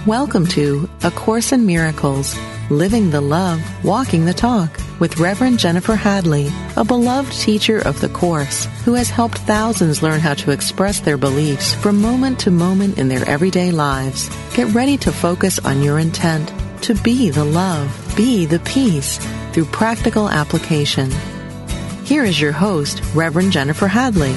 Welcome to A Course in Miracles, Living the Love, Walking the Talk, with Reverend Jennifer Hadley, a beloved teacher of the Course who has helped thousands learn how to express their beliefs from moment to moment in their everyday lives. Get ready to focus on your intent to be the love, be the peace, through practical application. Here is your host, Reverend Jennifer Hadley.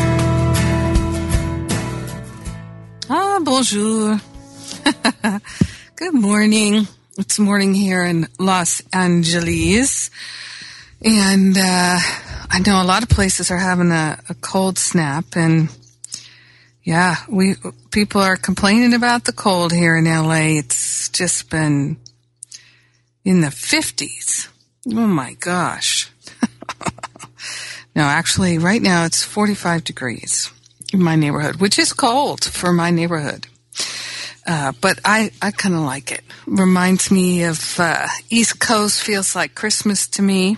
Bonjour. Good morning. It's morning here in Los Angeles. And I know a lot of places are having a cold snap. And yeah, people are complaining about the cold here in LA. It's just been in the 50s. Oh my gosh. No, actually, right now it's 45 degrees in my neighborhood, which is cold for my neighborhood. But I kind of like it. Reminds me of East Coast, feels like Christmas to me.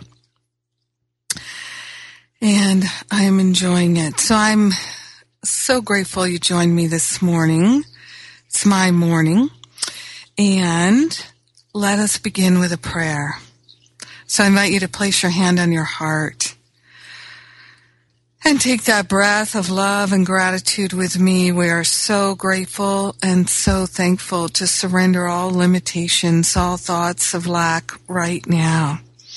And I am enjoying it. So I'm so grateful you joined me this morning. It's my morning. And let us begin with a prayer. So I invite you to place your hand on your heart and take that breath of love and gratitude with me. We are so grateful and so thankful to surrender all limitations, all thoughts of lack right now.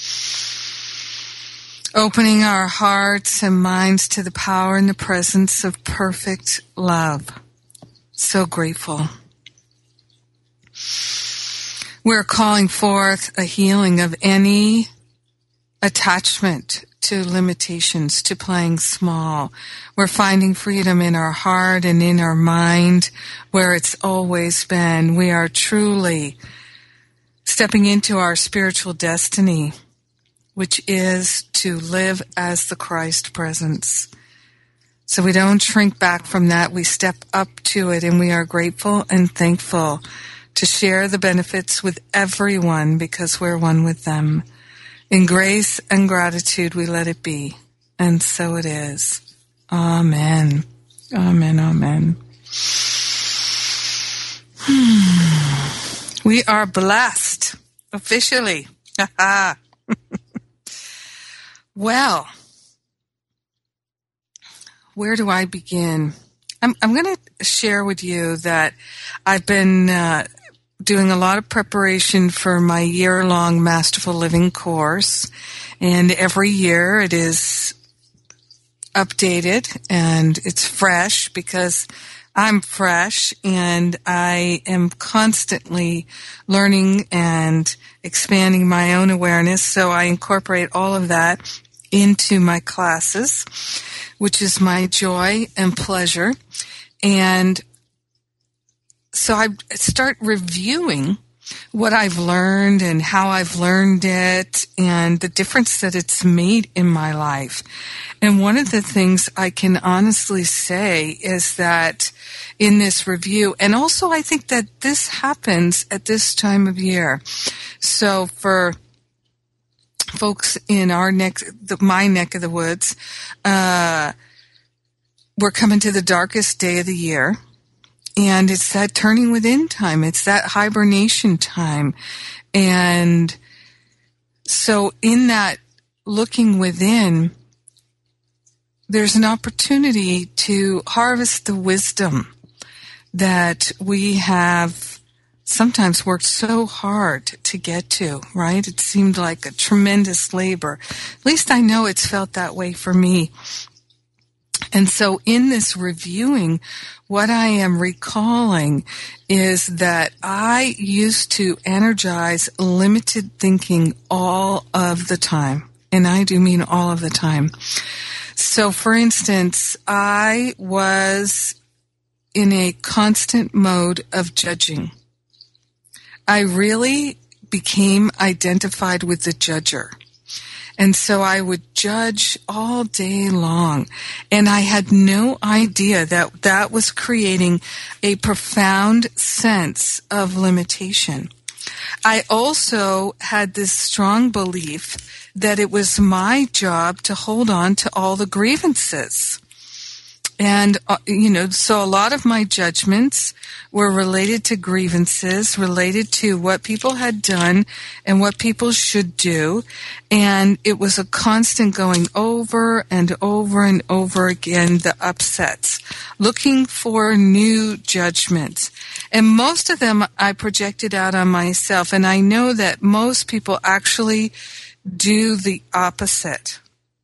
Opening our hearts and minds to the power and the presence of perfect love. So grateful. We're calling forth a healing of any attachment to limitations, to playing small. We're finding freedom in our heart and in our mind where it's always been. We are truly stepping into our spiritual destiny, which is to live as the Christ presence. So we don't shrink back from that. We step up to it, and we are grateful and thankful to share the benefits with everyone because we're one with them. In grace and gratitude, we let it be. And so it is. Amen. Amen, amen. We are blessed, officially. Well, where do I begin? I'm going to share with you that I've been doing a lot of preparation for my year-long Masterful Living course. And every year it is updated and it's fresh because I'm fresh and I am constantly learning and expanding my own awareness. So I incorporate all of that into my classes, which is my joy and pleasure. And so I start reviewing what I've learned and how I've learned it and the difference that it's made in my life. And one of the things I can honestly say is that in this review, and also I think that this happens at this time of year. So for folks in our my neck of the woods, we're coming to the darkest day of the year. And it's that turning within time. It's that hibernation time. And so in that looking within, there's an opportunity to harvest the wisdom that we have sometimes worked so hard to get to, right? It seemed like a tremendous labor. At least I know it's felt that way for me. And so in this reviewing, what I am recalling is that I used to energize limited thinking all of the time. And I do mean all of the time. So for instance, I was in a constant mode of judging. I really became identified with the judger. And so I would judge all day long. And I had no idea that that was creating a profound sense of limitation. I also had this strong belief that it was my job to hold on to all the grievances. And, so a lot of my judgments were related to grievances, related to what people had done and what people should do. And it was a constant going over and over and over again, the upsets, looking for new judgments. And most of them I projected out on myself. And I know that most people actually do the opposite.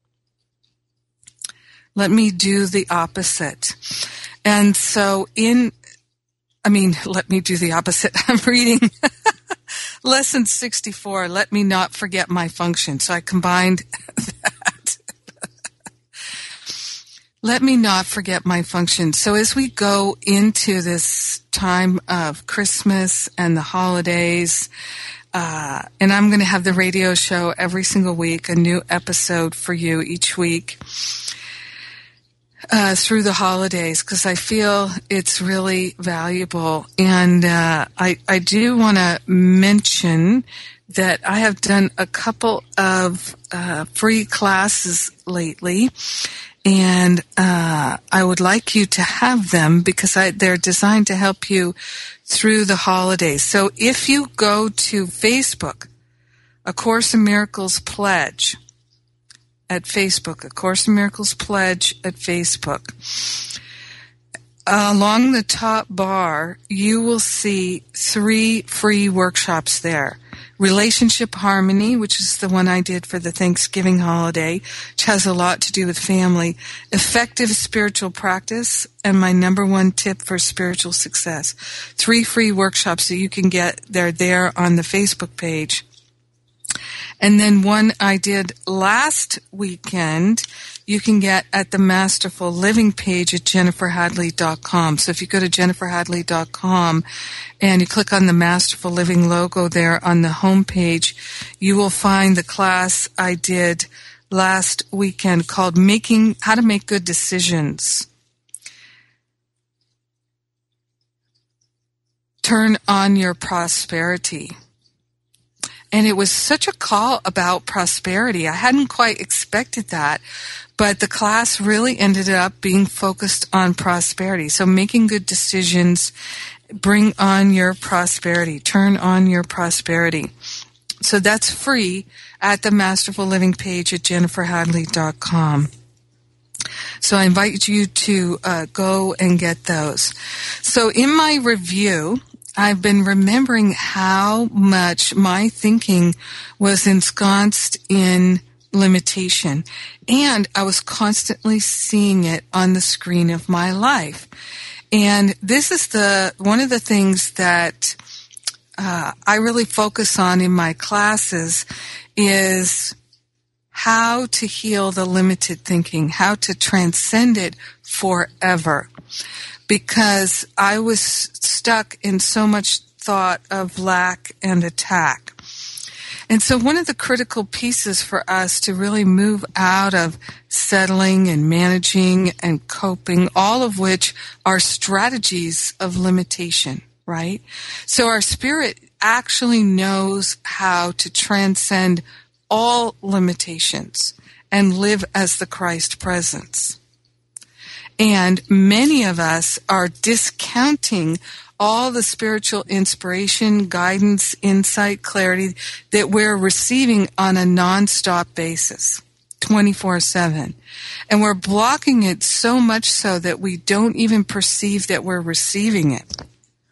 Let me do the opposite. And so let me do the opposite. I'm reading lesson 64, let me not forget my function. So I combined that. Let me not forget my function. So as we go into this time of Christmas and the holidays, and I'm going to have the radio show every single week, a new episode for you each week. Through the holidays, because I feel it's really valuable. And I do want to mention that I have done a couple of free classes lately, and I would like you to have them because they're designed to help you through the holidays. So if you go to Facebook, A Course in Miracles Pledge, at Facebook, A Course in Miracles Pledge at Facebook. Along the top bar, you will see 3 free workshops there. Relationship Harmony, which is the one I did for the Thanksgiving holiday, which has a lot to do with family. Effective Spiritual Practice, and my number 1 tip for spiritual success. 3 free workshops that you can get. They're there on the Facebook page. And then one I did last weekend, you can get at the Masterful Living page at jenniferhadley.com. So if you go to jenniferhadley.com and you click on the Masterful Living logo there on the home page, you will find the class I did last weekend called How to Make Good Decisions. Turn on your prosperity. And it was such a call about prosperity. I hadn't quite expected that, but the class really ended up being focused on prosperity. So making good decisions, bring on your prosperity, turn on your prosperity. So that's free at the Masterful Living page at jenniferhadley.com. So I invite you to go and get those. So in my review, I've been remembering how much my thinking was ensconced in limitation, and I was constantly seeing it on the screen of my life. And this is one of the things that I really focus on in my classes is how to heal the limited thinking, how to transcend it forever. Because I was stuck in so much thought of lack and attack. And so one of the critical pieces for us to really move out of settling and managing and coping, all of which are strategies of limitation, right? So our spirit actually knows how to transcend all limitations and live as the Christ presence. And many of us are discounting all the spiritual inspiration, guidance, insight, clarity that we're receiving on a nonstop basis, 24/7. And we're blocking it so much so that we don't even perceive that we're receiving it.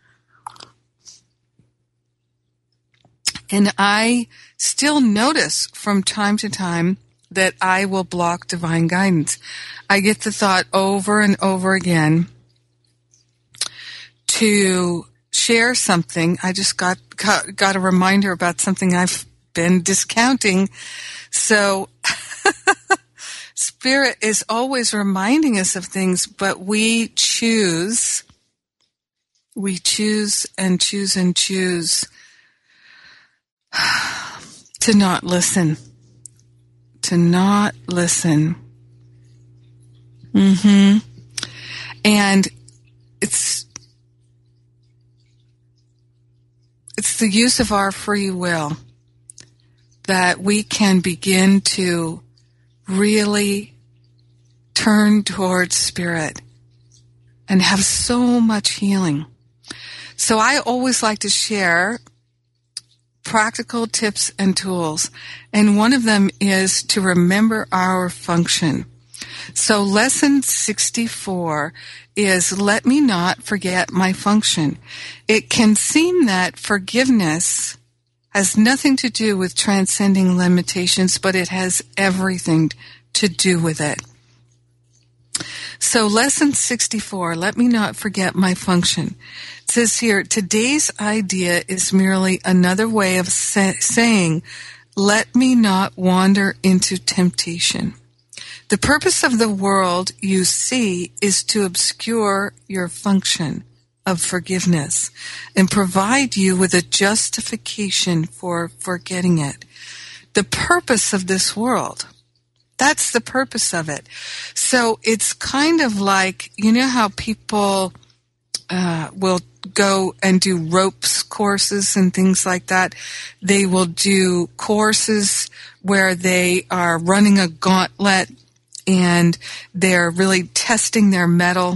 And I still notice from time to time that I will block divine guidance. I get the thought over and over again to share something. I just got a reminder about something I've been discounting. So Spirit is always reminding us of things, but we choose and choose and choose to not listen. To not listen. And it's the use of our free will that we can begin to really turn towards Spirit and have so much healing. So I always like to share practical tips and tools, and one of them is to remember our function. So lesson 64 is let me not forget my function. It can seem that forgiveness has nothing to do with transcending limitations, but it has everything to do with it. So lesson 64, let me not forget my function. It says here, today's idea is merely another way of saying, let me not wander into temptation. The purpose of the world you see is to obscure your function of forgiveness and provide you with a justification for forgetting it. The purpose of this world, that's the purpose of it. So it's kind of like, you know how people will go and do ropes courses and things like that? They will do courses where they are running a gauntlet and they're really testing their mettle.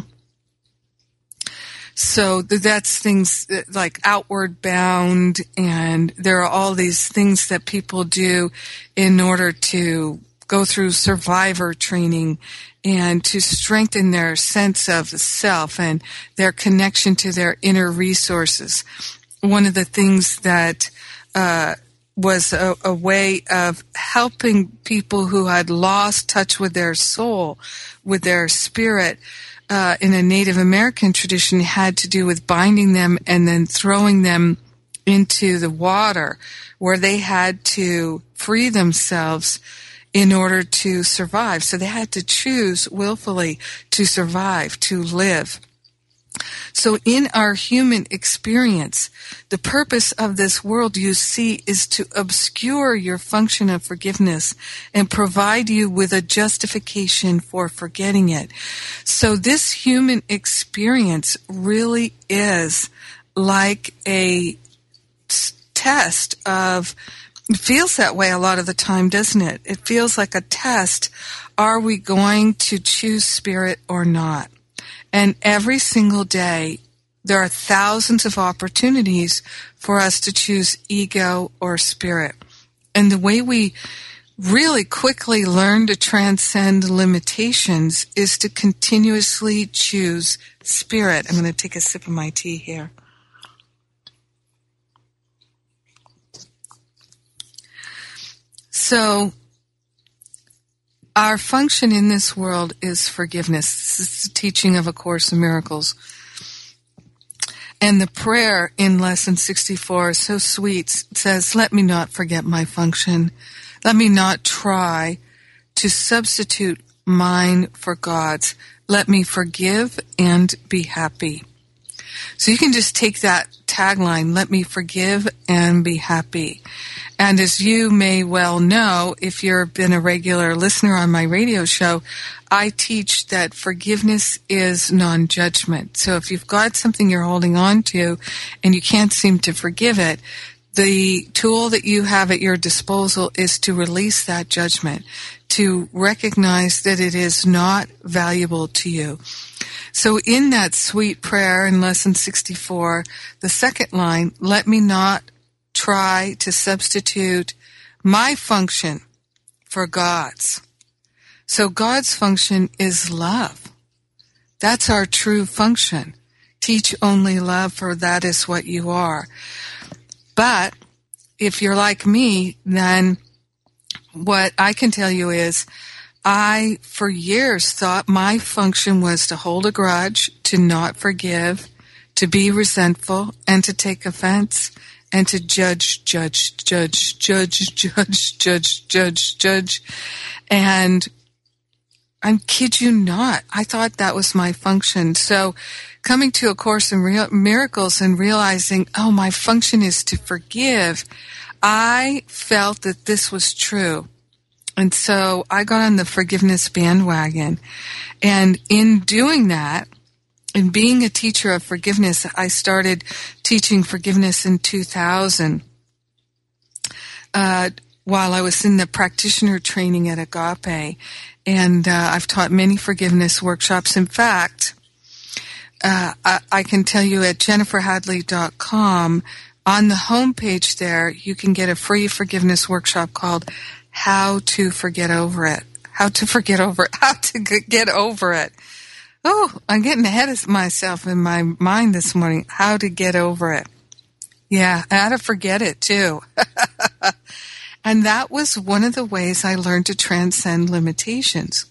So that's things like Outward Bound, and there are all these things that people do in order to go through survivor training and to strengthen their sense of self and their connection to their inner resources. One of the things that was a way of helping people who had lost touch with their soul, with their spirit, in a Native American tradition had to do with binding them and then throwing them into the water where they had to free themselves in order to survive. So they had to choose willfully to survive, to live. So in our human experience, the purpose of this world you see is to obscure your function of forgiveness and provide you with a justification for forgetting it. So this human experience really is like a test of, it feels that way a lot of the time, doesn't it? It feels like a test. Are we going to choose spirit or not? And every single day, there are thousands of opportunities for us to choose ego or spirit. And the way we really quickly learn to transcend limitations is to continuously choose spirit. I'm going to take a sip of my tea here. So, our function in this world is forgiveness. This is the teaching of A Course in Miracles. And the prayer in Lesson 64 is so sweet. It says, let me not forget my function. Let me not try to substitute mine for God's. Let me forgive and be happy. So you can just take that tagline, let me forgive and be happy. And as you may well know, if you've been a regular listener on my radio show, I teach that forgiveness is non-judgment. So if you've got something you're holding on to and you can't seem to forgive it, the tool that you have at your disposal is to release that judgment, to recognize that it is not valuable to you. So in that sweet prayer in Lesson 64, the second line, let me not try to substitute my function for God's. So God's function is love. That's our true function. Teach only love, for that is what you are. But if you're like me, then what I can tell you is I, for years, thought my function was to hold a grudge, to not forgive, to be resentful, and to take offense, and to judge. And I kid you not, I thought that was my function. So coming to A Course in Miracles and realizing, oh, my function is to forgive, I felt that this was true. And so I got on the forgiveness bandwagon. And in doing that, in being a teacher of forgiveness, I started teaching forgiveness in 2000 while I was in the practitioner training at Agape. And I've taught many forgiveness workshops. In fact, I can tell you at jenniferhadley.com, on the homepage there, you can get a free forgiveness workshop called How to Forget Over It. How to forget over it. How to get over it. Oh, I'm getting ahead of myself in my mind this morning. How to get over it. Yeah, how to forget it too. And that was one of the ways I learned to transcend limitations.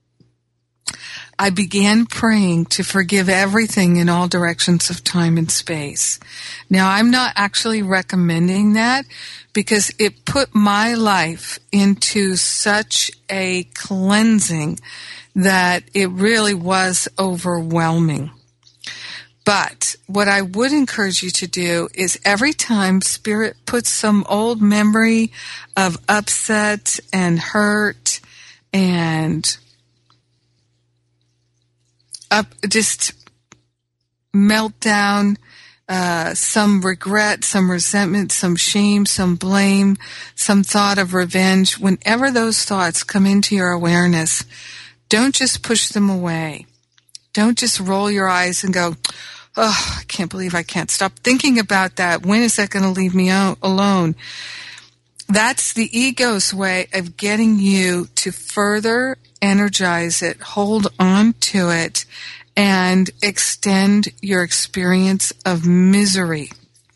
I began praying to forgive everything in all directions of time and space. Now, I'm not actually recommending that because it put my life into such a cleansing that it really was overwhelming. But what I would encourage you to do is every time Spirit puts some old memory of upset and hurt and just meltdown, some regret, some resentment, some shame, some blame, some thought of revenge, whenever those thoughts come into your awareness, don't just push them away. Don't just roll your eyes and go, oh, I can't believe I can't stop thinking about that. When is that going to leave me alone? That's the ego's way of getting you to further energize it, hold on to it, and extend your experience of misery.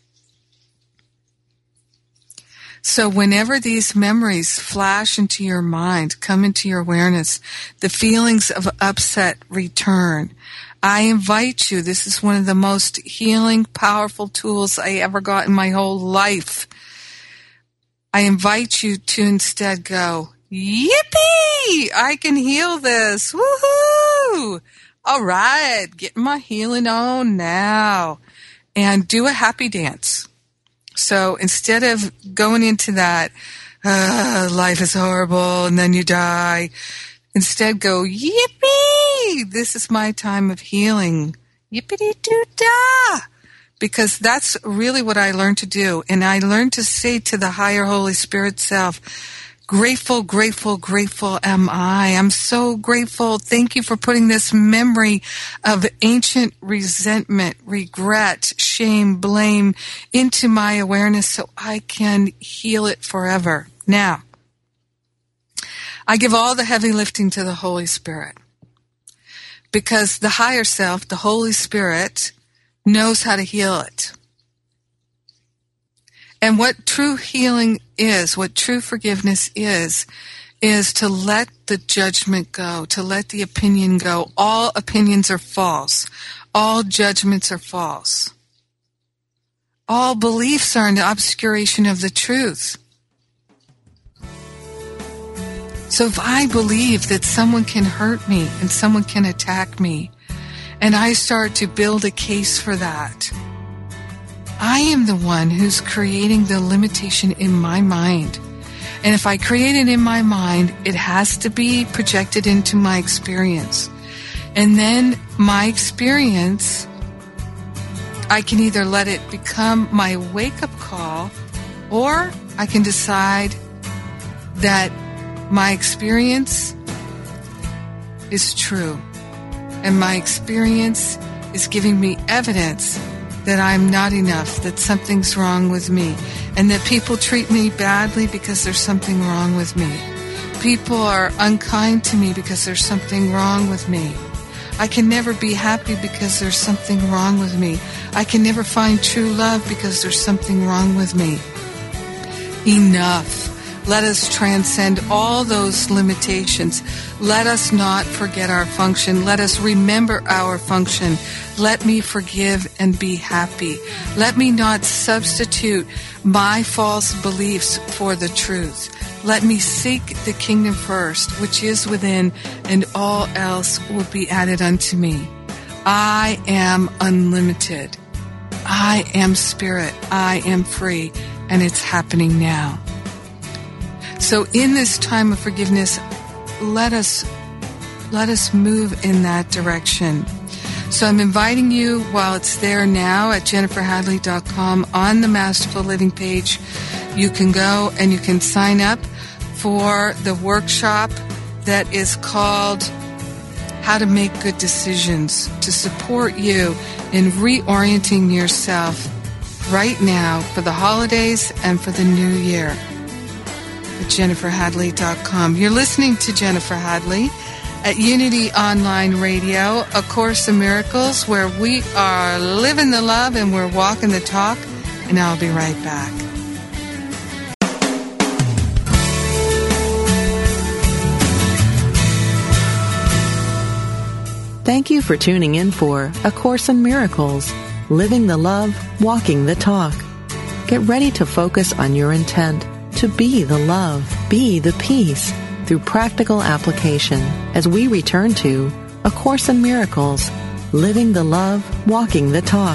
So whenever these memories flash into your mind, come into your awareness, the feelings of upset return. I invite you, this is one of the most healing, powerful tools I ever got in my whole life. I invite you to instead go, yippee! I can heal this. Woohoo! All right, getting my healing on now. And do a happy dance. So instead of going into that, life is horrible and then you die, instead go, yippee! This is my time of healing. Yippity-doo-dah! Because that's really what I learned to do. And I learned to say to the higher Holy Spirit self, grateful, grateful, grateful am I. I'm so grateful. Thank you for putting this memory of ancient resentment, regret, shame, blame into my awareness so I can heal it forever. Now, I give all the heavy lifting to the Holy Spirit because the higher self, the Holy Spirit, knows how to heal it. And what true healing is, what true forgiveness is to let the judgment go, to let the opinion go. All opinions are false. All judgments are false. All beliefs are an obscuration of the truth. So if I believe that someone can hurt me and someone can attack me, and I start to build a case for that, I am the one who's creating the limitation in my mind. And if I create it in my mind, it has to be projected into my experience. And then my experience, I can either let it become my wake-up call, or I can decide that my experience is true. And my experience is giving me evidence that I'm not enough, that something's wrong with me, and that people treat me badly because there's something wrong with me. People are unkind to me because there's something wrong with me. I can never be happy because there's something wrong with me. I can never find true love because there's something wrong with me. Enough. Let us transcend all those limitations. Let us not forget our function. Let us remember our function. Let me forgive and be happy. Let me not substitute my false beliefs for the truth. Let me seek the kingdom first, which is within, and all else will be added unto me. I am unlimited. I am spirit. I am free. And it's happening now. So in this time of forgiveness, let us move in that direction. So I'm inviting you, while it's there now at jenniferhadley.com on the Masterful Living page, you can go and you can sign up for the workshop that is called how to make good decisions to support you in reorienting yourself right now for the holidays and for the new year at JenniferHadley.com. You're listening to Jennifer Hadley at Unity Online Radio, A Course in Miracles, where we are living the love and we're walking the talk, and I'll be right back. Thank you for tuning in for A Course in Miracles, Living the Love, Walking the Talk. Get ready to focus on your intent to be the love, be the peace, through practical application as we return to A Course in Miracles, Living the Love, Walking the Talk.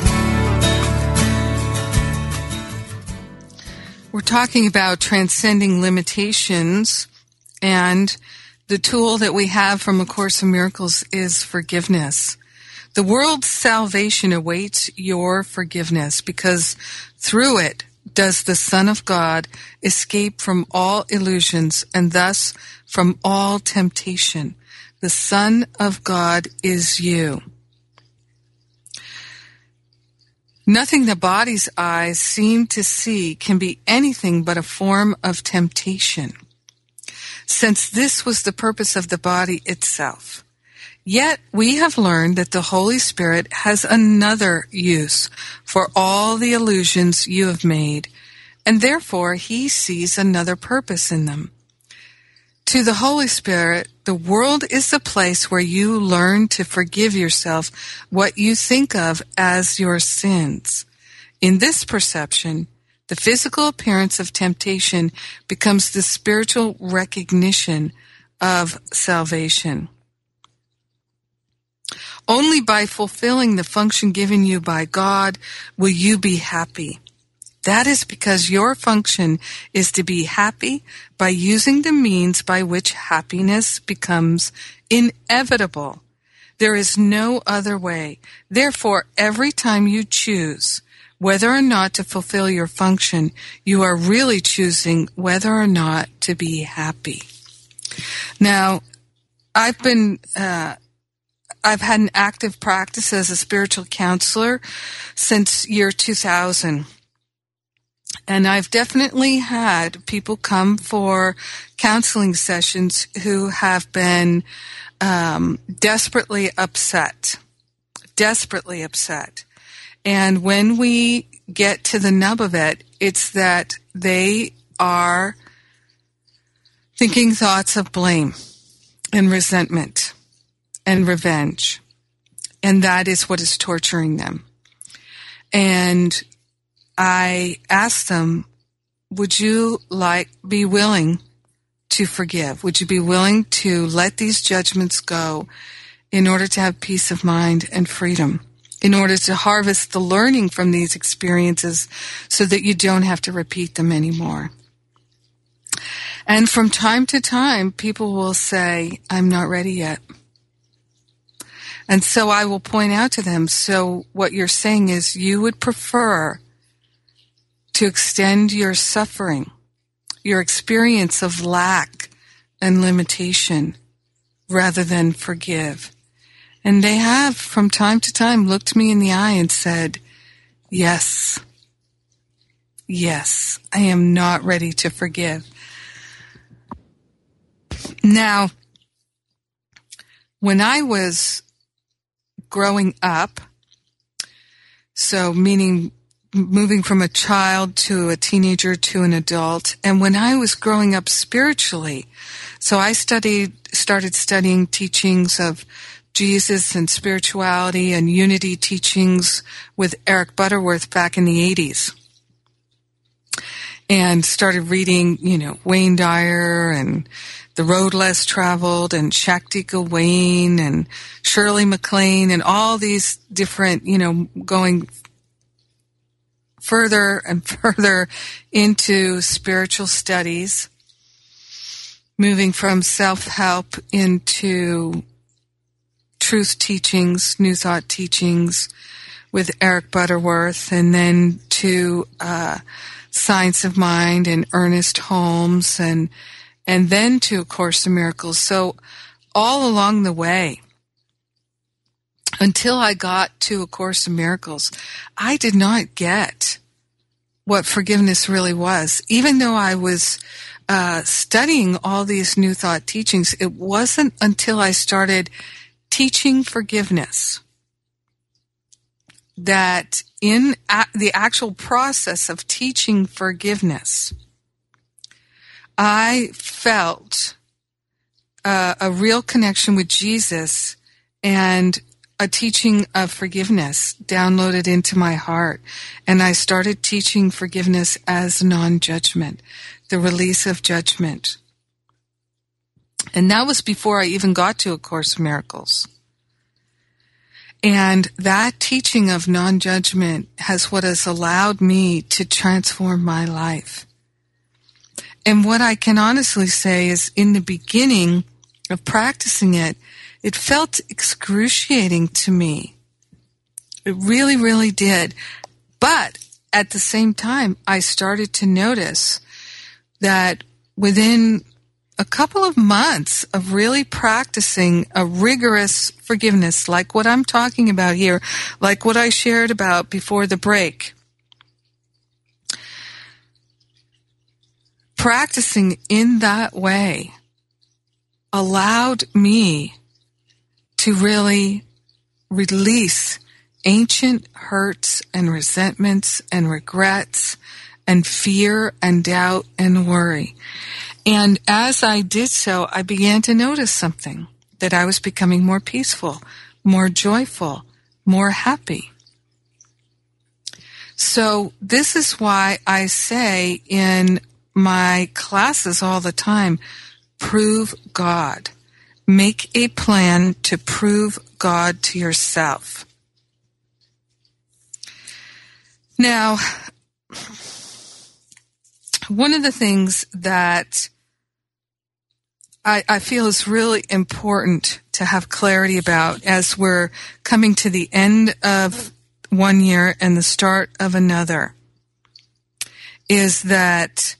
We're talking about transcending limitations, and the tool that we have from A Course in Miracles is forgiveness. The world's salvation awaits your forgiveness, because through it does the Son of God escape from all illusions and thus from all temptation. The Son of God is you. Nothing the body's eyes seem to see can be anything but a form of temptation, since this was the purpose of the body itself. Yet we have learned that the Holy Spirit has another use for all the illusions you have made, and therefore He sees another purpose in them. To the Holy Spirit, the world is the place where you learn to forgive yourself what you think of as your sins. In this perception, the physical appearance of temptation becomes the spiritual recognition of salvation. Only by fulfilling the function given you by God will you be happy. That is because your function is to be happy by using the means by which happiness becomes inevitable. There is no other way. Therefore, every time you choose whether or not to fulfill your function, you are really choosing whether or not to be happy. Now, I've had an active practice as a spiritual counselor since year 2000. And I've definitely had people come for counseling sessions who have been desperately upset. And when we get to the nub of it, it's that they are thinking thoughts of blame and resentment and revenge. And that is what is torturing them. And I asked them, would you be willing to forgive? Would you be willing to let these judgments go in order to have peace of mind and freedom, in order to harvest the learning from these experiences so that you don't have to repeat them anymore? And from time to time, people will say, I'm not ready yet. And so I will point out to them, so what you're saying is you would prefer to extend your suffering, your experience of lack and limitation, rather than forgive. And they have, from time to time, looked me in the eye and said, yes, I am not ready to forgive. Now, when I was growing up, so meaning moving from a child to a teenager to an adult, and when I was growing up spiritually, so I started studying teachings of Jesus and spirituality and unity teachings with Eric Butterworth back in the 80s. And started reading, Wayne Dyer and The Road Less Traveled and Shakti Gawain and Shirley MacLaine and all these different, going further and further into spiritual studies, moving from self-help into truth teachings, new thought teachings with Eric Butterworth, and then to Science of Mind and Ernest Holmes, and then to A Course in Miracles. So all along the way, until I got to A Course in Miracles, I did not get what forgiveness really was. Even though I was studying all these New Thought teachings, it wasn't until I started teaching forgiveness that in the actual process of teaching forgiveness, I felt a real connection with Jesus and a teaching of forgiveness downloaded into my heart. And I started teaching forgiveness as non-judgment, the release of judgment. And that was before I even got to A Course in Miracles. And that teaching of non-judgment has what has allowed me to transform my life. And what I can honestly say is, in the beginning of practicing it, it felt excruciating to me. It really, really did. But at the same time, I started to notice that within a couple of months of really practicing a rigorous forgiveness, like what I'm talking about here, like what I shared about before the break, practicing in that way allowed me to really release ancient hurts and resentments and regrets and fear and doubt and worry. And as I did so, I began to notice something, that I was becoming more peaceful, more joyful, more happy. So this is why I say in my classes all the time, prove God. Make a plan to prove God to yourself. Now, one of the things that I feel is really important to have clarity about as we're coming to the end of one year and the start of another is that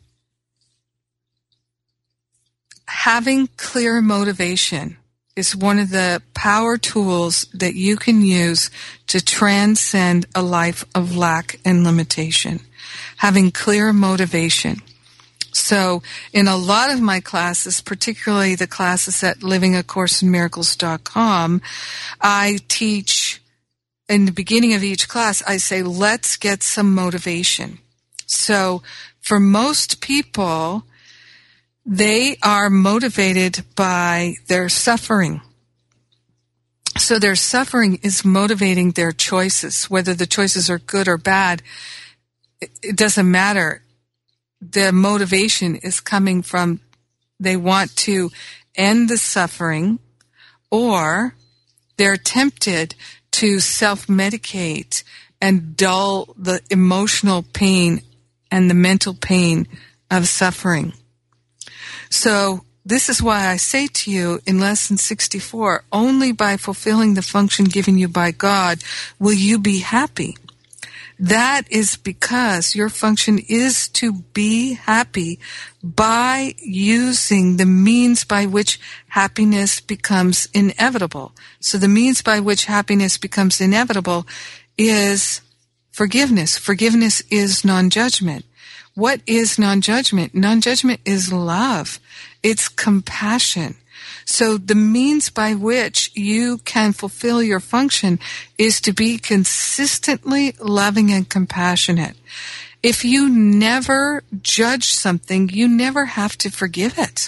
having clear motivation is one of the power tools that you can use to transcend a life of lack and limitation. Having clear motivation. So in a lot of my classes, particularly the classes at livingacoursein.miracles.com, I teach, in the beginning of each class, I say, let's get some motivation. So for most people, they are motivated by their suffering. So their suffering is motivating their choices. Whether the choices are good or bad, it doesn't matter. The motivation is coming from they want to end the suffering, or they're tempted to self-medicate and dull the emotional pain and the mental pain of suffering. So this is why I say to you in Lesson 64, only by fulfilling the function given you by God will you be happy. That is because your function is to be happy by using the means by which happiness becomes inevitable. So the means by which happiness becomes inevitable is forgiveness. Forgiveness is non-judgment. What is non-judgment? Non-judgment is love. It's compassion. So the means by which you can fulfill your function is to be consistently loving and compassionate. If you never judge something, you never have to forgive it.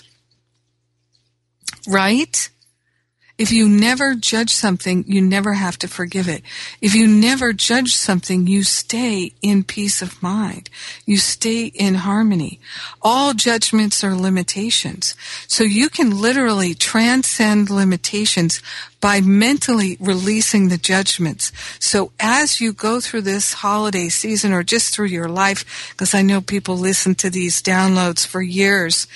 Right? If you never judge something, you never have to forgive it. If you never judge something, you stay in peace of mind. You stay in harmony. All judgments are limitations. So you can literally transcend limitations by mentally releasing the judgments. So as you go through this holiday season or just through your life, because I know people listen to these downloads for years,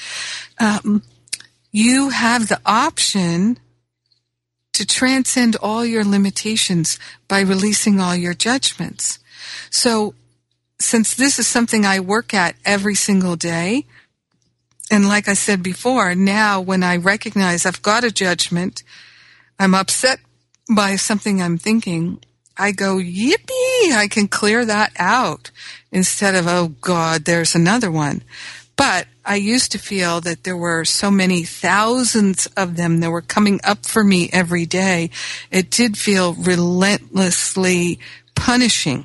you have the option to transcend all your limitations by releasing all your judgments. So, since this is something I work at every single day, And like I said before, now when I recognize I've got a judgment, I'm upset by something I'm thinking, I go, yippee, I can clear that out instead of, oh God, there's another one. But I used to feel that there were so many thousands of them that were coming up for me every day. It did feel relentlessly punishing.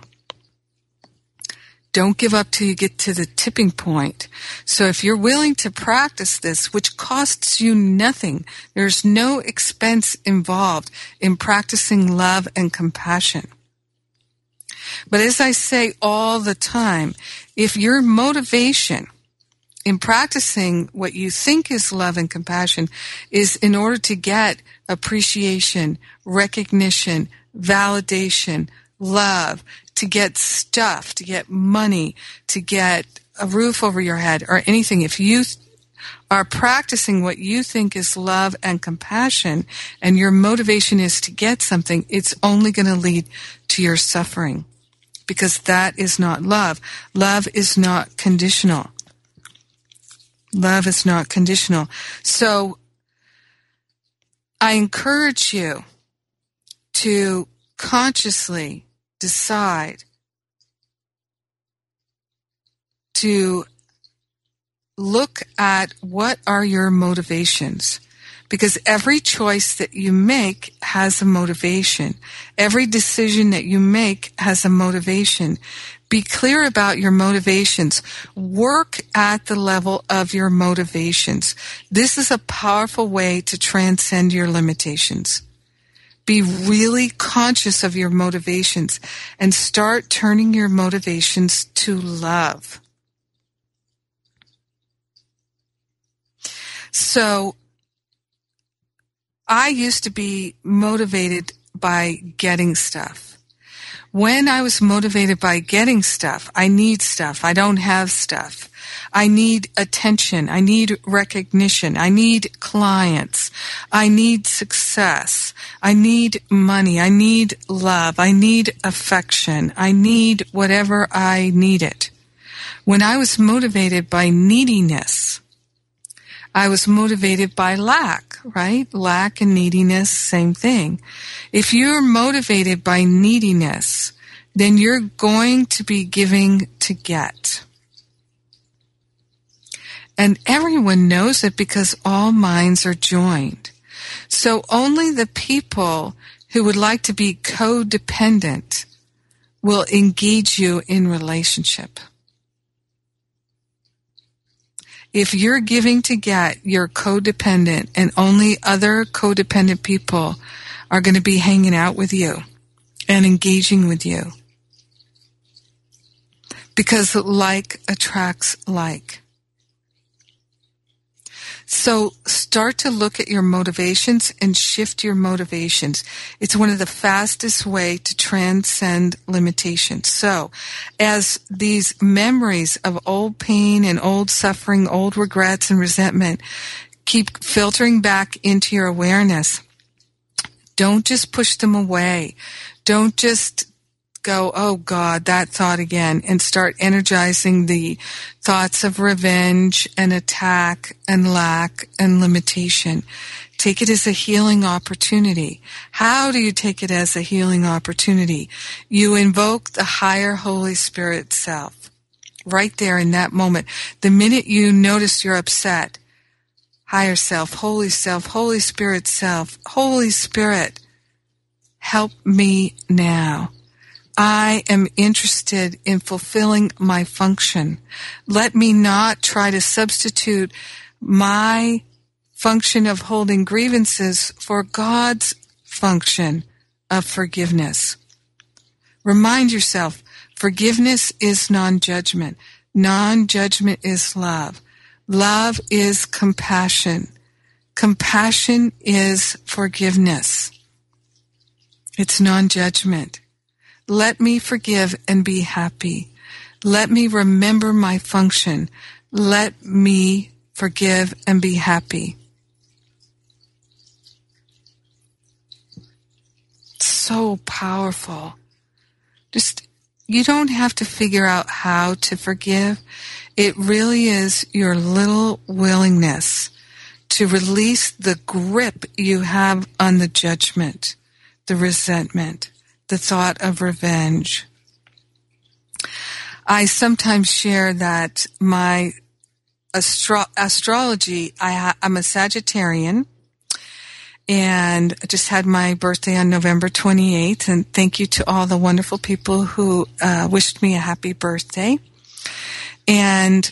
Don't give up till you get to the tipping point. So if you're willing to practice this, which costs you nothing, there's no expense involved in practicing love and compassion. But as I say all the time, if your motivation in practicing what you think is love and compassion is in order to get appreciation, recognition, validation, love, to get stuff, to get money, to get a roof over your head or anything, if you are practicing what you think is love and compassion and your motivation is to get something, it's only going to lead to your suffering, because that is not love. Love is not conditional. Love is not conditional. So I encourage you to consciously decide to look at what are your motivations, because every choice that you make has a motivation. Every decision that you make has a motivation. Be clear about your motivations. Work at the level of your motivations. This is a powerful way to transcend your limitations. Be really conscious of your motivations and start turning your motivations to love. So, I used to be motivated by getting stuff. When I was motivated by getting stuff, I need stuff. I don't have stuff. I need attention. I need recognition. I need clients. I need success. I need money. I need love. I need affection. I need whatever I needed. When I was motivated by neediness, I was motivated by lack, right? Lack and neediness, same thing. If you're motivated by neediness, then you're going to be giving to get. And everyone knows it because all minds are joined. So only the people who would like to be codependent will engage you in relationship. If you're giving to get, you're codependent, and only other codependent people are going to be hanging out with you and engaging with you. Because like attracts like. So start to look at your motivations and shift your motivations. It's one of the fastest way to transcend limitations. So as these memories of old pain and old suffering, old regrets and resentment keep filtering back into your awareness, don't just push them away. Don't just go, oh God, that thought again, and start energizing the thoughts of revenge and attack and lack and limitation. Take it as a healing opportunity. How do you take it as a healing opportunity? You invoke the higher Holy Spirit self right there in that moment. The minute you notice you're upset, higher self, Holy Spirit self, Holy Spirit, help me now. I am interested in fulfilling my function. Let me not try to substitute my function of holding grievances for God's function of forgiveness. Remind yourself, forgiveness is non-judgment. Non-judgment is love. Love is compassion. Compassion is forgiveness. It's non-judgment. Let me forgive and be happy. Let me remember my function. Let me forgive and be happy. So powerful. You don't have to figure out how to forgive. It really is your little willingness to release the grip you have on the judgment, the resentment, the thought of revenge. I sometimes share that my astrology, I'm a Sagittarian, and I just had my birthday on November 28th, and thank you to all the wonderful people who wished me a happy birthday. And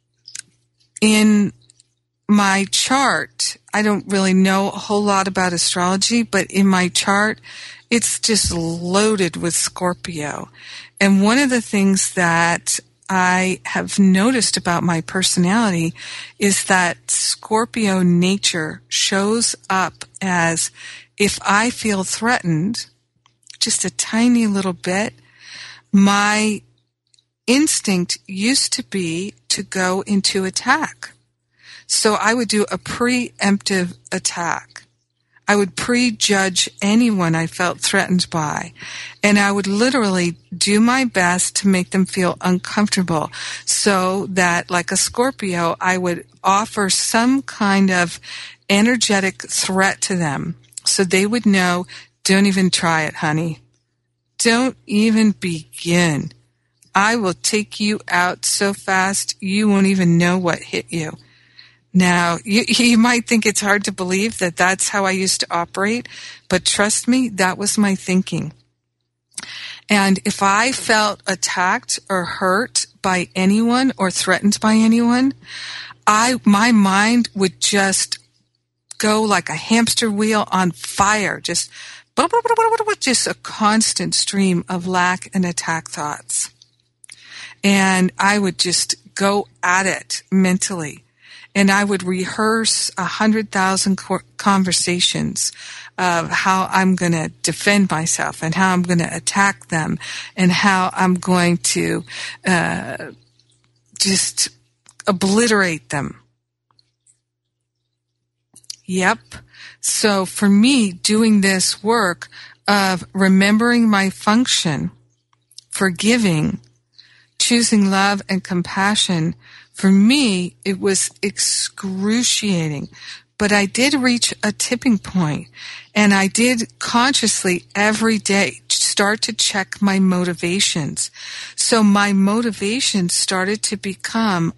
in my chart, I don't really know a whole lot about astrology, but in my chart, it's just loaded with Scorpio. And one of the things that I have noticed about my personality is that Scorpio nature shows up as if I feel threatened, just a tiny little bit, my instinct used to be to go into attack. So I would do a preemptive attack. I would prejudge anyone I felt threatened by, and I would literally do my best to make them feel uncomfortable so that, like a Scorpio, I would offer some kind of energetic threat to them so they would know, don't even try it, honey. Don't even begin. I will take you out so fast you won't even know what hit you. Now, you might think it's hard to believe that that's how I used to operate, but trust me, that was my thinking. And if I felt attacked or hurt by anyone or threatened by anyone, my mind would just go like a hamster wheel on fire, just a constant stream of lack and attack thoughts. And I would just go at it mentally. And I would rehearse 100,000 conversations of how I'm going to defend myself and how I'm going to attack them and how I'm going to just obliterate them. Yep. So for me, doing this work of remembering my function, forgiving, choosing love and compassion, for me, it was excruciating, but I did reach a tipping point, and I did consciously every day start to check my motivations. So my motivations started to become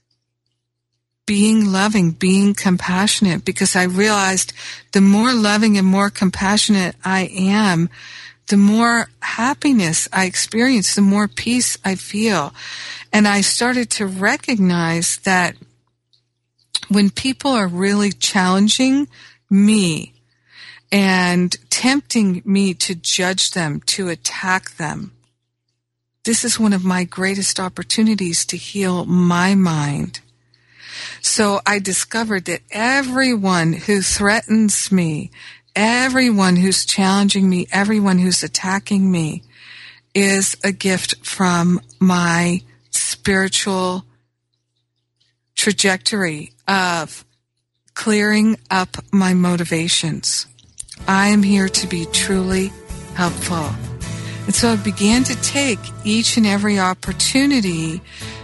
being loving, being compassionate, because I realized the more loving and more compassionate I am, the more happiness I experience, the more peace I feel. And I started to recognize that when people are really challenging me and tempting me to judge them, to attack them, this is one of my greatest opportunities to heal my mind. So I discovered that everyone who threatens me, everyone who's challenging me, everyone who's attacking me is a gift from my spiritual trajectory of clearing up my motivations. I am here to be truly helpful. And so I began to take each and every opportunity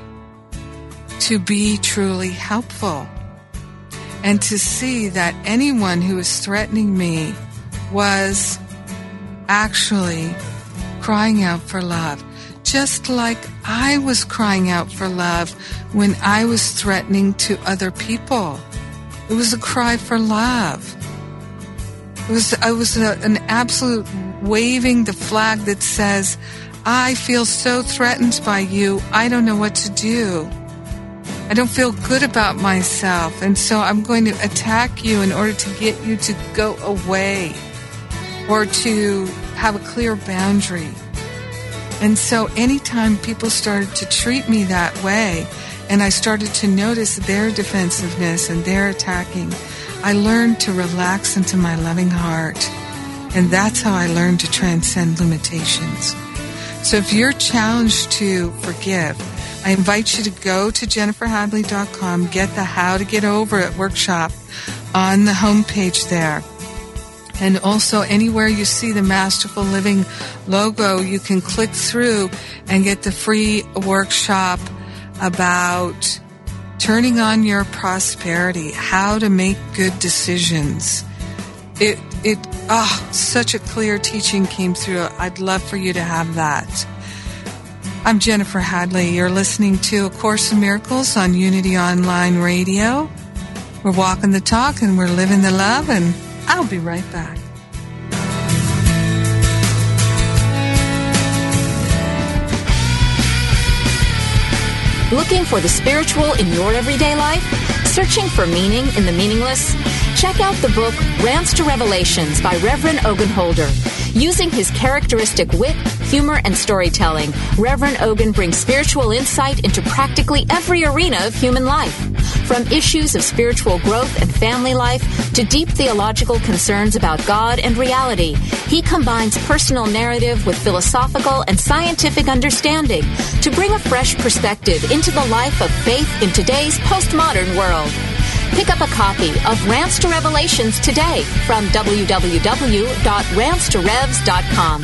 to be truly helpful and to see that anyone who was threatening me was actually crying out for love. Just like I was crying out for love when I was threatening to other people. It was a cry for love. It was an absolute waving the flag that says, I feel so threatened by you, I don't know what to do. I don't feel good about myself, and so I'm going to attack you in order to get you to go away or to have a clear boundary. And so anytime people started to treat me that way, and I started to notice their defensiveness and their attacking, I learned to relax into my loving heart. And that's how I learned to transcend limitations. So if you're challenged to forgive, I invite you to go to jenniferhadley.com, get the How to Get Over It workshop on the homepage there. And also anywhere you see the Masterful Living logo, you can click through and get the free workshop about turning on your prosperity, how to make good decisions. Such a clear teaching came through. I'd love for you to have that. I'm Jennifer Hadley. You're listening to A Course in Miracles on Unity Online Radio. We're walking the talk and we're living the love, and I'll be right back. Looking for the spiritual in your everyday life? Searching for meaning in the meaningless? Check out the book Rants to Revelations by Reverend Ogenholder. Using his characteristic wit, humor, and storytelling, Reverend Ogen brings spiritual insight into practically every arena of human life. From issues of spiritual growth and family life to deep theological concerns about God and reality, he combines personal narrative with philosophical and scientific understanding to bring a fresh perspective into the life of faith in today's postmodern world. Pick up a copy of Rants to Revelations today from www.rantsterevs.com.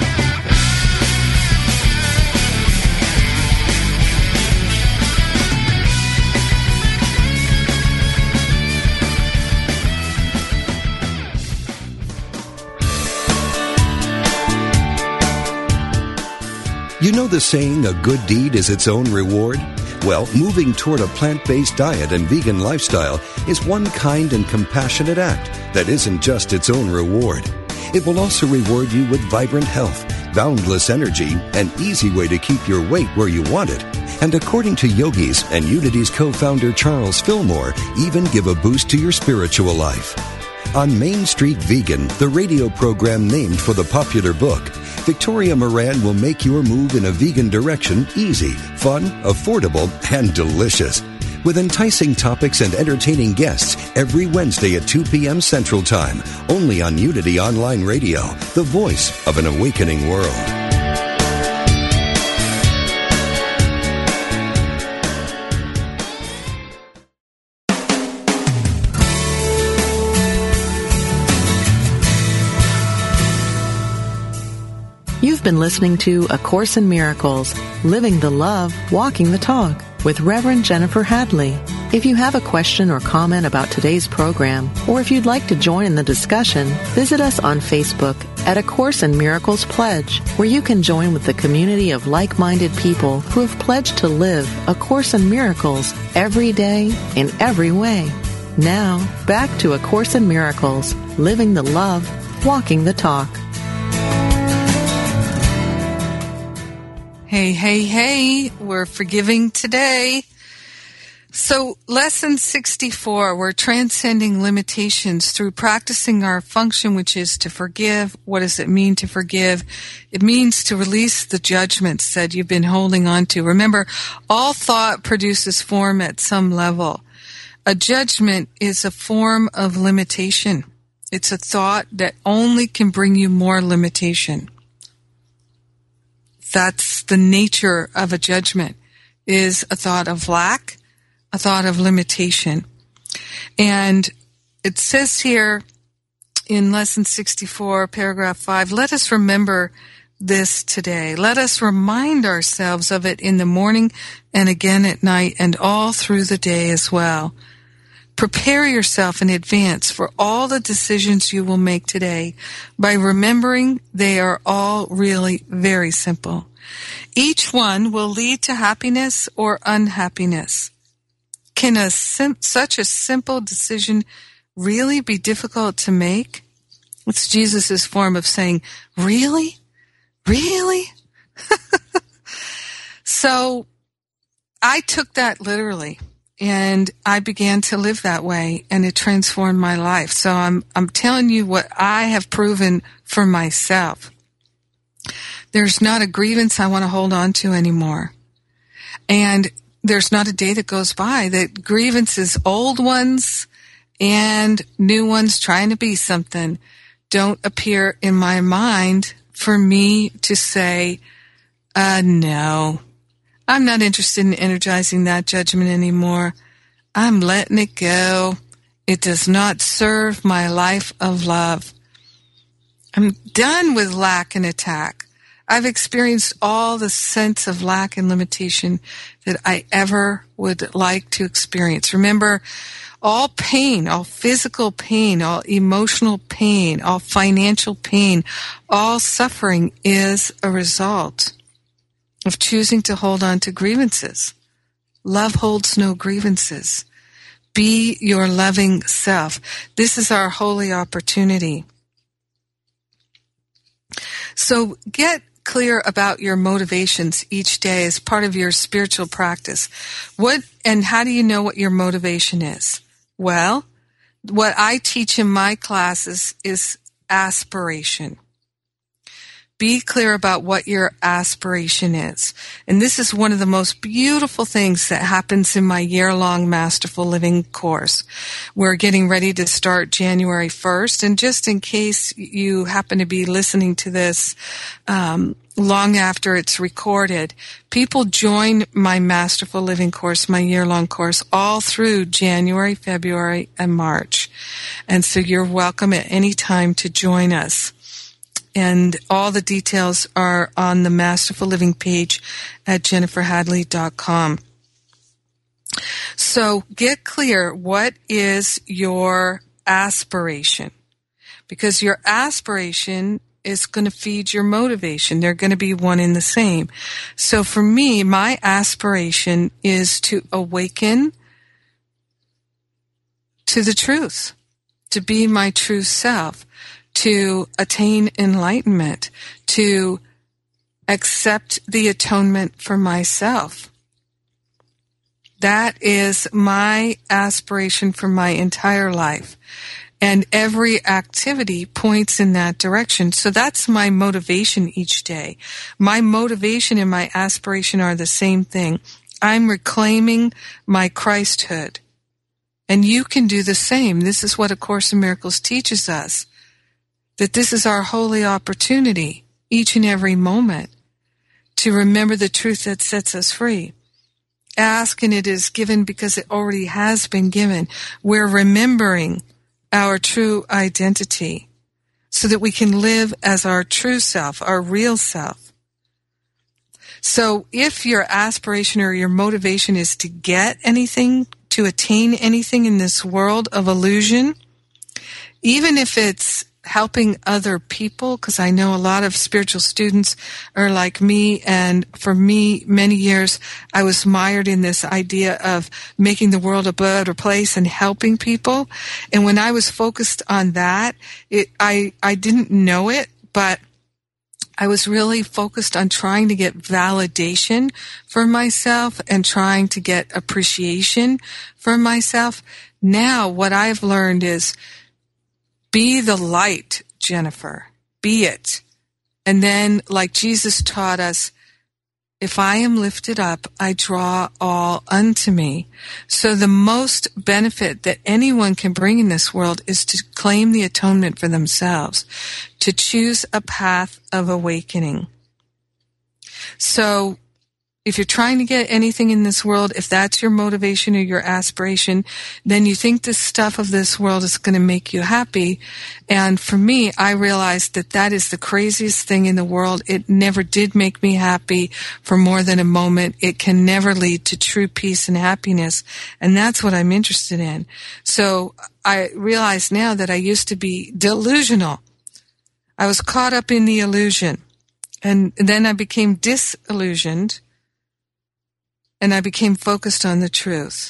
You know the saying, a good deed is its own reward? Well, moving toward a plant-based diet and vegan lifestyle is one kind and compassionate act that isn't just its own reward. It will also reward you with vibrant health, boundless energy, and easy way to keep your weight where you want it. And according to yogis and Unity's co-founder Charles Fillmore, even give a boost to your spiritual life. On Main Street Vegan, the radio program named for the popular book, Victoria Moran will make your move in a vegan direction easy, fun, affordable, and delicious. With enticing topics and entertaining guests every Wednesday at 2 p.m. Central Time, only on Unity Online Radio, the voice of an awakening world. You've been listening to A Course in Miracles, Living the Love, Walking the Talk, with Reverend Jennifer Hadley. If you have a question or comment about today's program, or if you'd like to join in the discussion, visit us on Facebook at A Course in Miracles Pledge, where you can join with the community of like-minded people who have pledged to live A Course in Miracles every day in every way. Now, back to A Course in Miracles, Living the Love, Walking the Talk. Hey, we're forgiving today. So, lesson 64, we're transcending limitations through practicing our function, which is to forgive. What does it mean to forgive? It means to release the judgments that you've been holding on to. Remember, all thought produces form at some level. A judgment is a form of limitation. It's a thought that only can bring you more limitation. That's the nature of a judgment, is a thought of lack, a thought of limitation. And it says here in lesson 64, paragraph 5, let us remember this today. Let us remind ourselves of it in the morning and again at night and all through the day as well. Prepare yourself in advance for all the decisions you will make today by remembering they are all really very simple. Each one will lead to happiness or unhappiness. Can such a simple decision really be difficult to make? It's Jesus' form of saying, really? Really? So I took that literally. And I began to live that way, and it transformed my life. So I'm telling you what I have proven for myself. There's not a grievance I want to hold on to anymore. And there's not a day that goes by that grievances, old ones and new ones trying to be something, don't appear in my mind for me to say, no. I'm not interested in energizing that judgment anymore. I'm letting it go. It does not serve my life of love. I'm done with lack and attack. I've experienced all the sense of lack and limitation that I ever would like to experience. Remember, all pain, all physical pain, all emotional pain, all financial pain, all suffering is a result of choosing to hold on to grievances. Love holds no grievances. Be your loving self. This is our holy opportunity. So get clear about your motivations each day as part of your spiritual practice. What and how do you know what your motivation is? Well, what I teach in my classes is aspiration. Be clear about what your aspiration is. And this is one of the most beautiful things that happens in my year-long Masterful Living course. We're getting ready to start January 1st. And just in case you happen to be listening to this long after it's recorded, people join my Masterful Living course, my year-long course, all through January, February, and March. And so you're welcome at any time to join us. And all the details are on the Masterful Living page at jenniferhadley.com. So get clear, what is your aspiration? Because your aspiration is going to feed your motivation. They're going to be one and the same. So for me, my aspiration is to awaken to the truth, to be my true self, to attain enlightenment, to accept the atonement for myself. That is my aspiration for my entire life. And every activity points in that direction. So that's my motivation each day. My motivation and my aspiration are the same thing. I'm reclaiming my Christhood. And you can do the same. This is what A Course in Miracles teaches us. That this is our holy opportunity, each and every moment, to remember the truth that sets us free. Ask and it is given because it already has been given. We're remembering our true identity so that we can live as our true self, our real self. So if your aspiration or your motivation is to get anything, to attain anything in this world of illusion, even if it's helping other people, because I know a lot of spiritual students are like me, and for me, many years, I was mired in this idea of making the world a better place and helping people. And when I was focused on that, I didn't know it, but I was really focused on trying to get validation for myself and trying to get appreciation for myself. Now, what I've learned is be the light, Jennifer. Be it. And then, like Jesus taught us, if I am lifted up, I draw all unto me. So the most benefit that anyone can bring in this world is to claim the atonement for themselves, to choose a path of awakening. So if you're trying to get anything in this world, if that's your motivation or your aspiration, then you think the stuff of this world is going to make you happy. And for me, I realized that that is the craziest thing in the world. It never did make me happy for more than a moment. It can never lead to true peace and happiness. And that's what I'm interested in. So I realize now that I used to be delusional. I was caught up in the illusion. And then I became disillusioned. And I became focused on the truth.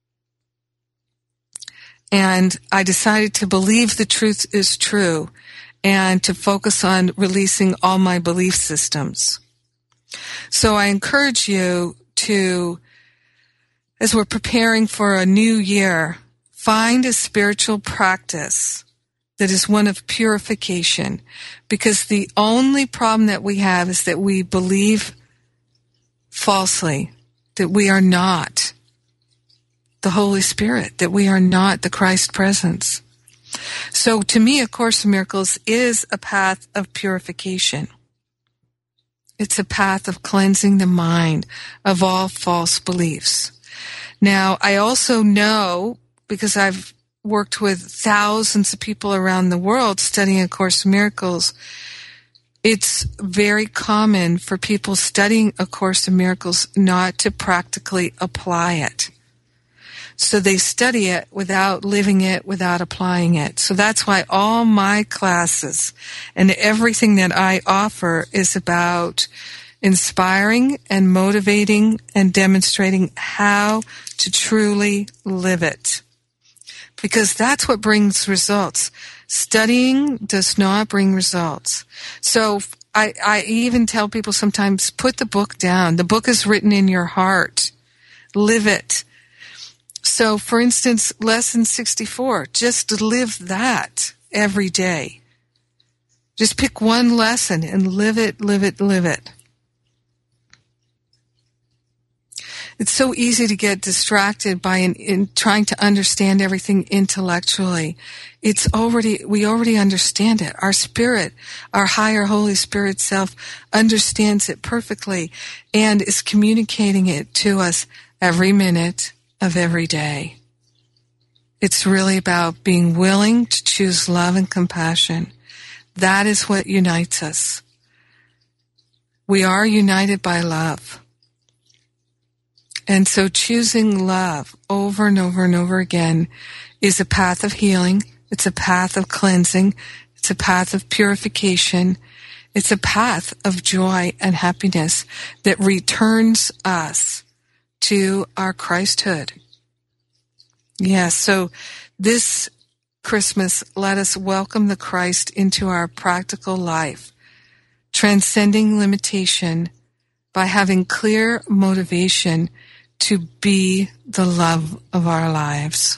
And I decided to believe the truth is true and to focus on releasing all my belief systems. So I encourage you to, as we're preparing for a new year, find a spiritual practice that is one of purification. Because the only problem that we have is that we believe falsely that we are not the Holy Spirit, that we are not the Christ presence. So to me, A Course in Miracles is a path of purification. It's a path of cleansing the mind of all false beliefs. Now, I also know, because I've worked with thousands of people around the world studying A Course in Miracles, It's very common for people studying A Course in Miracles not to practically apply it. So they study it without living it, without applying it. So that's why all my classes and everything that I offer is about inspiring and motivating and demonstrating how to truly live it. Because that's what brings results. Studying does not bring results. So I even tell people sometimes, put the book down. The book is written in your heart. Live it. So, for instance, lesson 64, just live that every day. Just pick one lesson and live it, live it, live it. It's so easy to get distracted by in trying to understand everything intellectually. We already understand it. Our spirit, our higher Holy Spirit self understands it perfectly and is communicating it to us every minute of every day. It's really about being willing to choose love and compassion. That is what unites us. We are united by love. And so choosing love over and over and over again is a path of healing. It's a path of cleansing. It's a path of purification. It's a path of joy and happiness that returns us to our Christhood. Yes, so this Christmas, let us welcome the Christ into our practical life, transcending limitation by having clear motivation to be the love of our lives.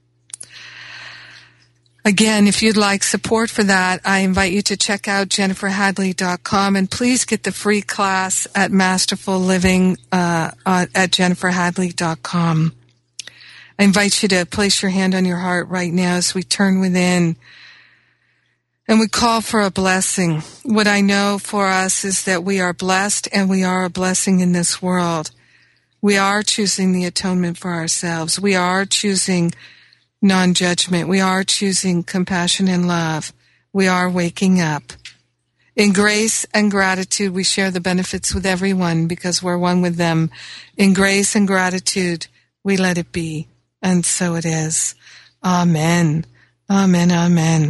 Again, if you'd like support for that, I invite you to check out jenniferhadley.com, and please get the free class at Masterful Living at jenniferhadley.com. I invite you to place your hand on your heart right now as we turn within and we call for a blessing. What I know for us is that we are blessed and we are a blessing in this world. We are choosing the atonement for ourselves. We are choosing non-judgment. We are choosing compassion and love. We are waking up. In grace and gratitude, we share the benefits with everyone because we're one with them. In grace and gratitude, we let it be. And so it is. Amen. Amen. Amen.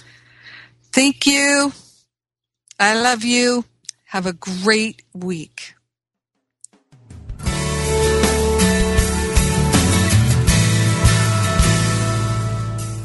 Thank you. I love you. Have a great week.